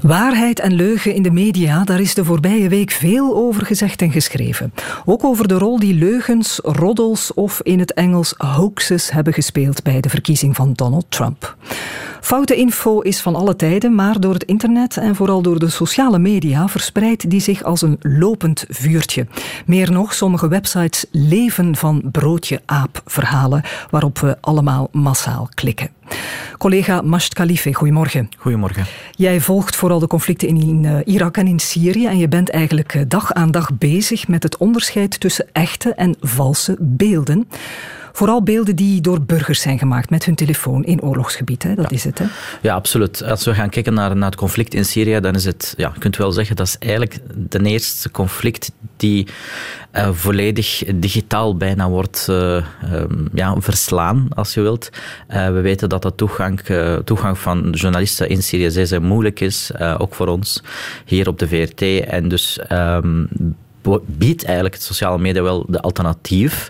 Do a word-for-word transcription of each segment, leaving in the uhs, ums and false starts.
Waarheid en leugen in de media, daar is de voorbije week veel over gezegd en geschreven. Ook over de rol die leugens, roddels of in het Engels hoaxes hebben gespeeld bij de verkiezing van Donald Trump. Foute info is van alle tijden, maar door het internet en vooral door de sociale media verspreidt die zich als een lopend vuurtje. Meer nog, sommige websites leven van broodje-aap-verhalen waarop we allemaal massaal klikken. Collega Masht Khalife, goedemorgen. Goedemorgen. Jij volgt vooral de conflicten in uh, Irak en in Syrië en je bent eigenlijk uh, dag aan dag bezig met het onderscheid tussen echte en valse beelden. Vooral beelden die door burgers zijn gemaakt met hun telefoon in oorlogsgebied, hè? Dat ja. is het, hè? Ja, absoluut. Als we gaan kijken naar, naar het conflict in Syrië, dan is het, ja, je kunt wel zeggen, dat is eigenlijk de eerste conflict die uh, volledig digitaal bijna wordt uh, um, ja, verslaan, als je wilt. Uh, we weten dat de toegang, uh, toegang van journalisten in Syrië zeer, zeer moeilijk is, uh, ook voor ons, hier op de V R T. En dus um, biedt eigenlijk het sociale media wel de alternatief.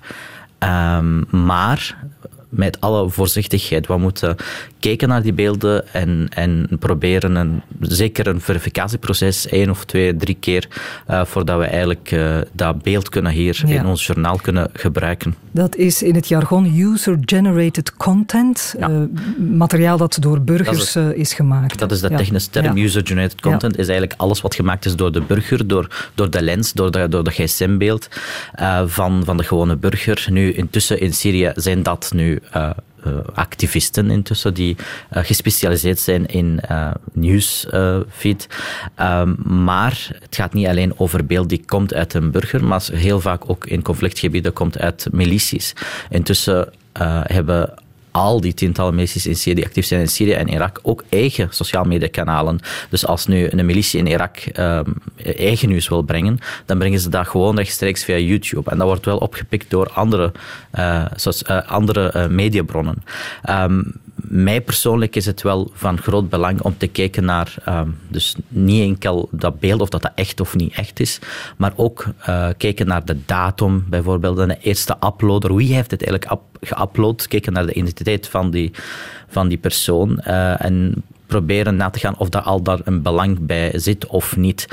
Um, maar met alle voorzichtigheid. We moeten kijken naar die beelden en, en proberen een, zeker een verificatieproces, één of twee, drie keer, uh, voordat we eigenlijk uh, dat beeld kunnen hier ja. in ons journaal kunnen gebruiken. Dat is in het jargon user-generated content, ja. uh, materiaal dat door burgers is, het, uh, is gemaakt. Dat is de ja. technische term. Ja. User-generated content ja. is eigenlijk alles wat gemaakt is door de burger, door, door de lens, door de, door de gsm-beeld uh, van, van de gewone burger. Nu, intussen in Syrië zijn dat nu Uh, uh, activisten intussen die uh, gespecialiseerd zijn in uh, nieuwsfeed. Uh, um, maar het gaat niet alleen over beeld die komt uit een burger, maar heel vaak ook in conflictgebieden komt uit milities. Intussen uh, hebben al die tientallen milities in Syrië die actief zijn in Syrië en Irak ook eigen sociaal media kanalen. Dus als nu een militie in Irak um, eigen nieuws wil brengen, dan brengen ze dat gewoon rechtstreeks via YouTube. En dat wordt wel opgepikt door andere, uh, zoals, uh, andere uh, mediabronnen. Um, mij persoonlijk is het wel van groot belang om te kijken naar, um, dus niet enkel dat beeld of dat dat echt of niet echt is, maar ook uh, kijken naar de datum bijvoorbeeld en de eerste uploader. Wie heeft het eigenlijk up, geüpload? Kijken naar de identiteit van die, van die persoon uh, en proberen na te gaan of daar al daar een belang bij zit of niet.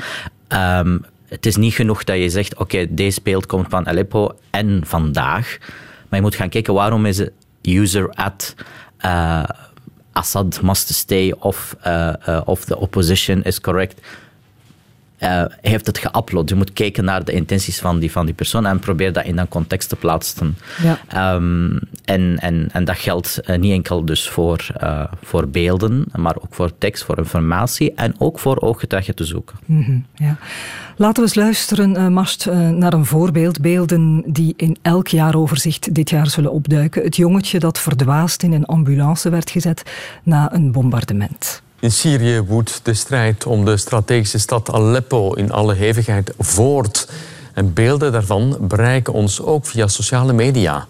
Um, het is niet genoeg dat je zegt, oké, okay, deze beeld komt van Aleppo en vandaag, maar je moet gaan kijken waarom is het user at Uh, Assad must stay of, uh, uh, of the opposition is correct. Uh, heeft het geüpload. Je moet kijken naar de intenties van die, van die persoon en probeer dat in een context te plaatsen. Ja. Um, en, en, en dat geldt uh, niet enkel dus voor, uh, voor beelden, maar ook voor tekst, voor informatie en ook voor ooggetuigen te zoeken. Mm-hmm, ja. Laten we eens luisteren, uh, Masht, uh, naar een voorbeeld. Beelden die in elk jaaroverzicht dit jaar zullen opduiken. Het jongetje dat verdwaasd in een ambulance werd gezet na een bombardement. In Syrië woedt de strijd om de strategische stad Aleppo in alle hevigheid voort. En beelden daarvan bereiken ons ook via sociale media.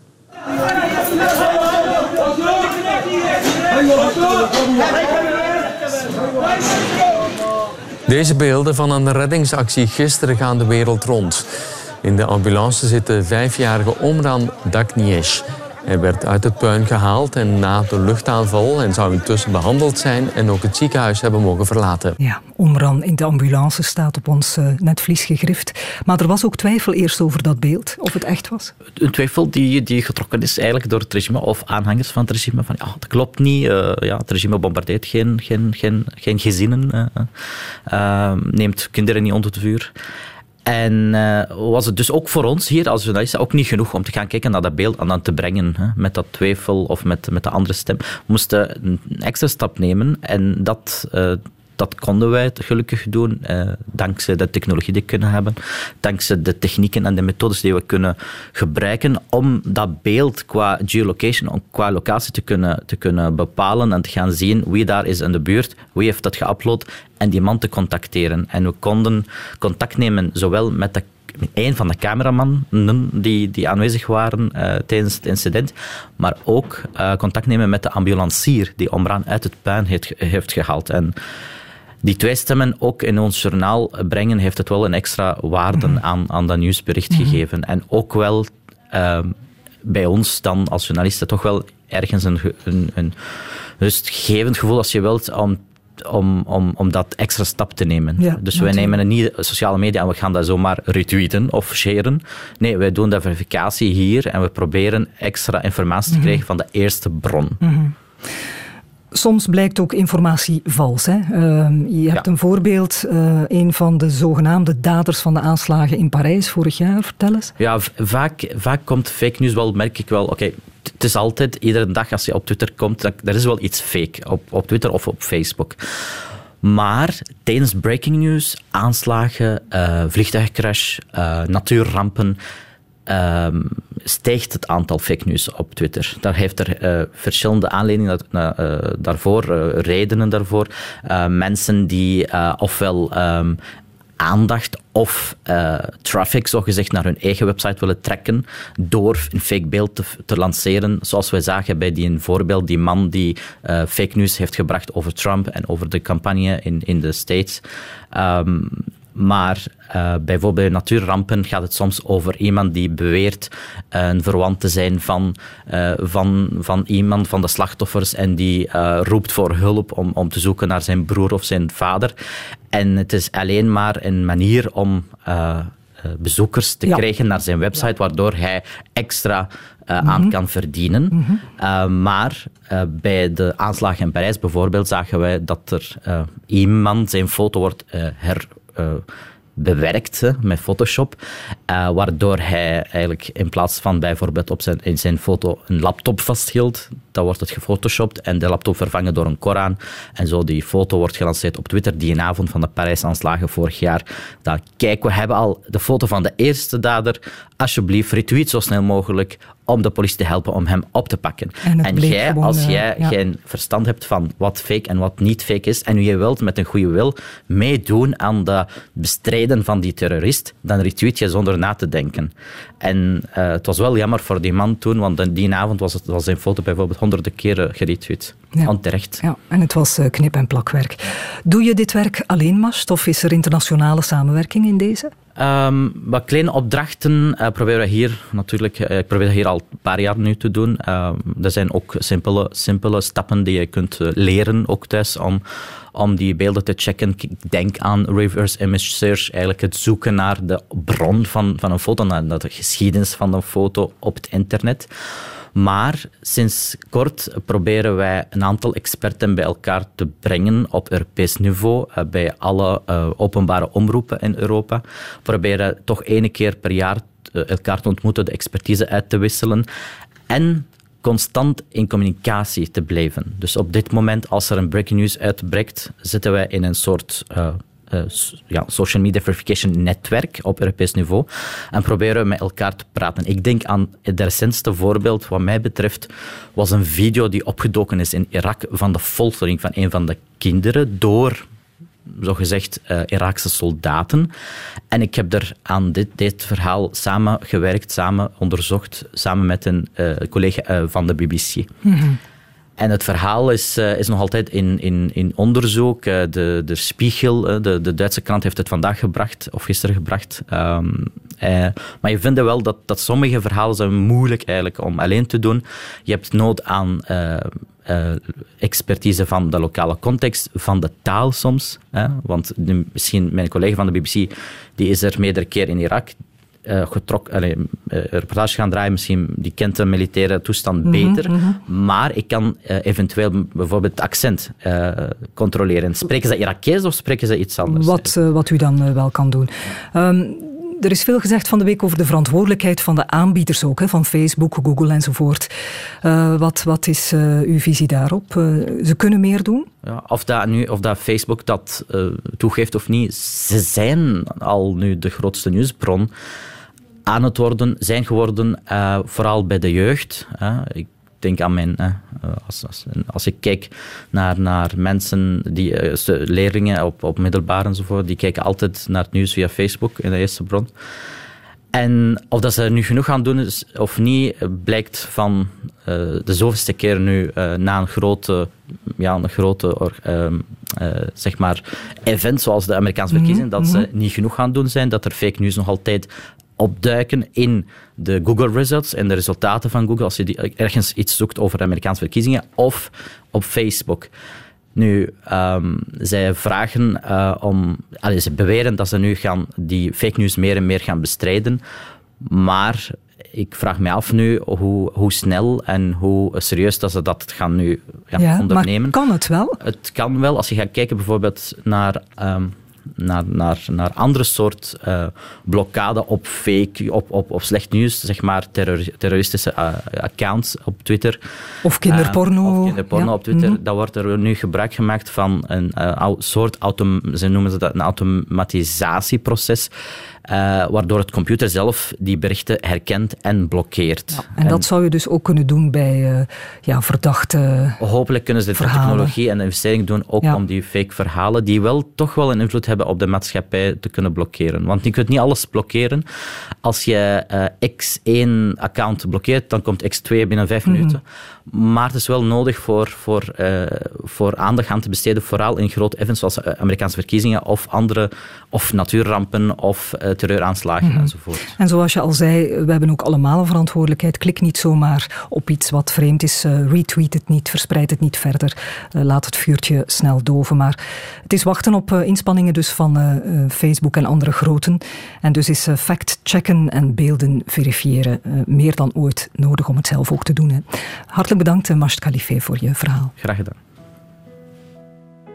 Deze beelden van een reddingsactie gisteren gaan de wereld rond. In de ambulance zit de vijfjarige Omran Dakniesh. Hij werd uit het puin gehaald en na de luchtaanval en zou intussen behandeld zijn en ook het ziekenhuis hebben mogen verlaten. Ja, Omran in de ambulance staat op ons uh, netvlies gegrift. Maar er was ook twijfel eerst over dat beeld, of het echt was. Een twijfel die, die getrokken is eigenlijk door het regime of aanhangers van het regime. Van, ja, dat klopt niet. Uh, ja, het regime bombardeert geen, geen, geen, geen gezinnen. Uh, uh, neemt kinderen niet onder het vuur. En uh, was het dus ook voor ons hier als journalisten ook niet genoeg om te gaan kijken naar dat beeld en dan te brengen hè, met dat twijfel of met, met de andere stem. We moesten een extra stap nemen en dat, uh, dat konden wij gelukkig doen uh, dankzij de technologie die we kunnen hebben, dankzij de technieken en de methodes die we kunnen gebruiken om dat beeld qua geolocation, qua locatie te kunnen, te kunnen bepalen en te gaan zien wie daar is in de buurt, wie heeft dat geüpload en die man te contacteren. En we konden contact nemen zowel met de een van de cameramannen die, die aanwezig waren uh, tijdens het incident, maar ook uh, contact nemen met de ambulancier die Omran uit het puin heeft, heeft gehaald. En die twee stemmen ook in ons journaal brengen, heeft het wel een extra waarde mm-hmm. aan, aan dat nieuwsbericht mm-hmm. gegeven. En ook wel uh, bij ons dan als journalisten toch wel ergens een, een, een rustgevend gevoel, als je wilt, om om, om, om dat extra stap te nemen. Ja, dus wij nemen het niet sociale media en we gaan dat zomaar retweeten of sharen. Nee, wij doen de verificatie hier en we proberen extra informatie te mm-hmm. krijgen van de eerste bron. Mm-hmm. Soms blijkt ook informatie vals. Hè? Uh, je hebt ja. een voorbeeld, uh, een van de zogenaamde daders van de aanslagen in Parijs vorig jaar. Vertel eens. Ja, v- vaak, vaak komt fake news wel, merk ik wel. Oké, okay, het is altijd, iedere dag als je op Twitter komt, dat, er is wel iets fake op, op Twitter of op Facebook. Maar tijdens breaking news, aanslagen, uh, vliegtuigcrash, uh, natuurrampen, uh, stijgt het aantal fake news op Twitter. Daar heeft er uh, verschillende aanleidingen uh, daarvoor, uh, redenen daarvoor. Uh, mensen die uh, ofwel um, aandacht of uh, traffic, zogezegd, naar hun eigen website willen trekken door een fake beeld te, te lanceren. Zoals wij zagen bij die een voorbeeld, die man die uh, fake news heeft gebracht over Trump en over de campagne in, in de States. Um, Maar uh, bijvoorbeeld bij natuurrampen gaat het soms over iemand die beweert uh, een verwant te zijn van, uh, van, van iemand van de slachtoffers en die uh, roept voor hulp om, om te zoeken naar zijn broer of zijn vader. En het is alleen maar een manier om uh, uh, bezoekers te ja. krijgen naar zijn website, ja. waardoor hij extra uh, mm-hmm. aan kan verdienen. Mm-hmm. Uh, maar uh, bij de aanslagen in Parijs bijvoorbeeld zagen wij dat er uh, iemand zijn foto wordt uh, her Uh, bewerkt hè, met Photoshop, uh, waardoor hij eigenlijk in plaats van bijvoorbeeld op zijn, in zijn foto een laptop vasthield, dan wordt het gefotoshopt en de laptop vervangen door een Koran. En zo die foto wordt gelanceerd op Twitter die avond van de Parijs-aanslagen vorig jaar. Dan kijk, we hebben al de foto van de eerste dader. Alsjeblieft, retweet zo snel mogelijk om de politie te helpen om hem op te pakken. En, en jij, gewoon, als jij uh, ja. geen verstand hebt van wat fake en wat niet fake is, en je wilt met een goede wil meedoen aan de bestrijden van die terrorist, dan retweet je zonder na te denken. En uh, het was wel jammer voor die man toen, want die avond was, het, was zijn foto bijvoorbeeld honderden keren geretweet. Ja. Onterecht. Ja, en het was uh, knip- en plakwerk. Doe je dit werk alleen, Mast, of is er internationale samenwerking in deze? Um, wat kleine opdrachten uh, proberen we hier natuurlijk, uh, ik probeer dat hier al een paar jaar nu te doen. Uh, er zijn ook simpele, simpele stappen die je kunt uh, leren, ook thuis, om, om die beelden te checken. Denk aan reverse image search, eigenlijk het zoeken naar de bron van, van een foto, naar de geschiedenis van een foto op het internet. Maar sinds kort proberen wij een aantal experten bij elkaar te brengen op Europees niveau, uh, bij alle uh, openbare omroepen in Europa. We proberen toch één keer per jaar uh, elkaar te ontmoeten, de expertise uit te wisselen en constant in communicatie te blijven. Dus op dit moment, als er een breaking news uitbreekt, zitten wij in een soort Uh, Uh, ja, social media verification netwerk op Europees niveau en proberen we met elkaar te praten. Ik denk aan het recentste voorbeeld, wat mij betreft, was een video die opgedoken is in Irak van de foltering van een van de kinderen door, zogezegd, uh, Iraakse soldaten. En ik heb er aan dit, dit verhaal samen gewerkt, samen onderzocht, samen met een uh, collega uh, van de B B C. Mm-hmm. En het verhaal is, uh, is nog altijd in, in, in onderzoek. Uh, de, de Spiegel, uh, de, de Duitse krant, heeft het vandaag gebracht, of gisteren gebracht. Um, uh, maar je vindt wel dat, dat sommige verhalen zijn moeilijk eigenlijk om alleen te doen. Je hebt nood aan uh, uh, expertise van de lokale context, van de taal soms. Hè? Want de, misschien mijn collega van de B B C, die is er meerdere keer in Irak Uh, getrok, allee, uh, reportage gaan draaien, misschien die kent de militaire toestand mm-hmm, beter, mm-hmm. maar ik kan uh, eventueel bijvoorbeeld het accent uh, controleren. Spreken ze Irakees of spreken ze iets anders? Wat, uh, wat u dan uh, wel kan doen. Um, er is veel gezegd van de week over de verantwoordelijkheid van de aanbieders ook, hè, van Facebook, Google enzovoort. Uh, wat, wat is uh, uw visie daarop? Uh, ze kunnen meer doen? Ja, of, dat nu, of dat Facebook dat uh, toegeeft of niet, ze zijn al nu de grootste nieuwsbron aan het worden, zijn geworden, uh, vooral bij de jeugd. Uh, ik denk aan mijn... Uh, als, als, als ik kijk naar, naar mensen, die, uh, leerlingen op, op middelbaar enzovoort, die kijken altijd naar het nieuws via Facebook in de eerste bron. En of dat ze nu genoeg gaan doen is, of niet, blijkt van uh, de zoveelste keer nu uh, na een grote, ja, een grote uh, uh, zeg maar event zoals de Amerikaanse verkiezingen, mm-hmm. dat ze niet genoeg gaan doen zijn, dat er fake news nog altijd opduiken in de Google results en de resultaten van Google als je die, ergens iets zoekt over de Amerikaanse verkiezingen of op Facebook. Nu, um, zij vragen uh, om... Allee, ze beweren dat ze nu gaan die fake news meer en meer gaan bestrijden, maar ik vraag me af nu hoe, hoe snel en hoe serieus dat ze dat gaan nu gaan ja, ondernemen. Maar kan het wel? Het kan wel. Als je gaat kijken bijvoorbeeld naar... Um, Naar, naar, naar andere soort uh, blokkade op fake, op, op, op slecht nieuws, zeg maar terror, terroristische uh, accounts op Twitter. Of kinderporno. Uh, of kinderporno ja. op Twitter. Mm-hmm. Dat wordt er nu gebruik gemaakt van een uh, soort, autom- ze noemen ze dat een automatisatieproces, uh, waardoor het computer zelf die berichten herkent en blokkeert. Ja, en, en dat zou je dus ook kunnen doen bij uh, ja, verdachte Hopelijk kunnen ze de verhalen. technologie en de investering doen ook ja. om die fake verhalen, die wel toch wel een invloed hebben op de maatschappij, te kunnen blokkeren. Want je kunt niet alles blokkeren. Als je uh, X één account blokkeert, dan komt X twee binnen vijf mm-hmm. minuten. Maar het is wel nodig voor, voor, uh, voor aandacht aan te besteden, vooral in grote events zoals Amerikaanse verkiezingen of andere, of natuurrampen of uh, terreuraanslagen mm-hmm. enzovoort. En zoals je al zei, we hebben ook allemaal een verantwoordelijkheid. Klik niet zomaar op iets wat vreemd is. Uh, retweet het niet, verspreid het niet verder. Uh, laat het vuurtje snel doven. Maar het is wachten op uh, inspanningen dus van uh, Facebook en andere groten. En dus is uh, fact-checken en beelden verifiëren uh, meer dan ooit nodig om het zelf ook te doen. Hè. Hartelijk bedankt, Masht Khalifé, voor je verhaal. Graag gedaan.